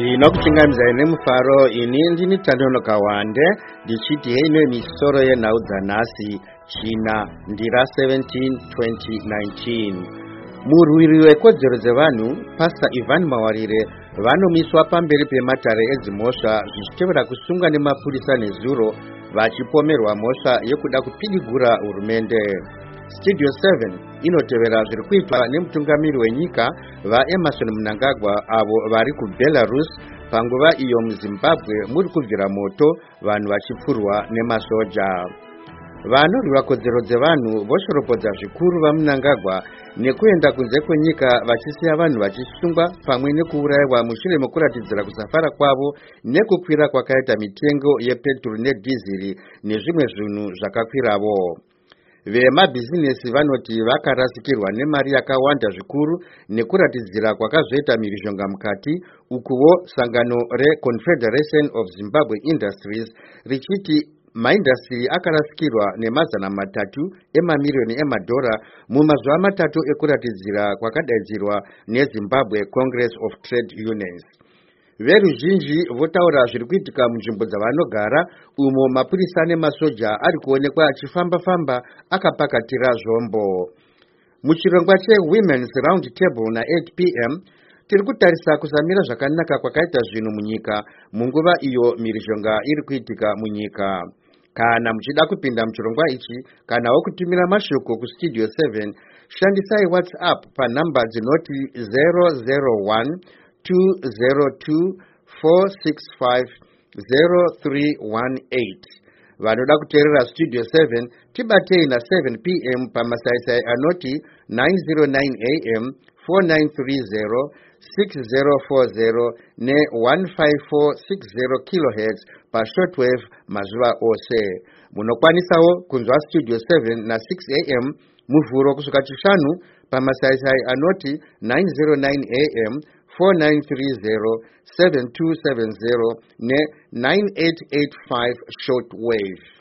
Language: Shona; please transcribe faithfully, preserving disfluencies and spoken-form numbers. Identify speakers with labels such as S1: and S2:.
S1: ndinokuchingamidza ine mufaro ini ndini Tanono Kawande ndichiti heino misoro yenhau nhasi china ndira seventeen twenty nineteen. Murwiri wekodzero dzevanhu Pastor Ivan Mawarire vanomiswa pamberi pematare edzimhosva zvichitevera kusungwa nemapurisa nezuro vachipomerwa mhosva yekuda kupidigura hurumende. Studio seven inotevera zviri kuitwa nemutungamiri wenyika vaEmerson Mnangagwa avo vari kuBelarus panguva iyo muZimbabwe muri kubvira moto vanhu vachipfurwa nemasoja. Vanorwira kodzero dzevanhu voshoropodza zvikuru vaMnangagwa nekuenda kunze kwenyika vachisiya vanhu vachisungwa pamwe nekuurayiwa mushure mekuratidzira kusafara kwavo nekukwira kwakaita mitengo yepetrol nedhiziri nezvimwe zvinhu zvakakwiravo. Vemabhizinesi vanoti vakarasikirwa nemari yakawanda zvikuru nekuratidzira kwakazoita mhirizhonga mukati, ukuwo sangano reConfederation of Zimbabwe Industries richiti maindastri akarasikirwa nemazana matatu emamirioni emadhora mumazuva matatu ekuratidzira kwakadaidzirwa neZimbabwe Congress of Trade Unions. Veruzhinji votaura zviri kuitika munzvimbo dzavanogara umo mapurisa nemasoja ari kuonekwa achifamba-famba akapakatira zvombo. Muchirongwa cheWomen's Round Table na-eight p m tiri kutarisa kusamira zvakanaka kwakaita zvinhu munyika munguva iyo mhirizhonga iri kuitika munyika. Kana muchida kupinda muchirongwa ichi kanawo kutumira mashoko kustudio seven, shandisai WhatsApp panhamba dzinoti zero zero one two zero two four six five zero three one eight. Vanoda kuteerera Studio seven tibatei na seven p m pamasaisai anoti nine zero nine a m four nine three zero six zero four zero ne one five four six zero kilohertz pa shortwave mazuva ose. Munokwanisawo kunzwa Studio seven na six a m muvhuro kusvika chishanu pamasaisai anoti nine zero nine a m four nine three zero seven two seven zero ne nine eight eight five shortwave.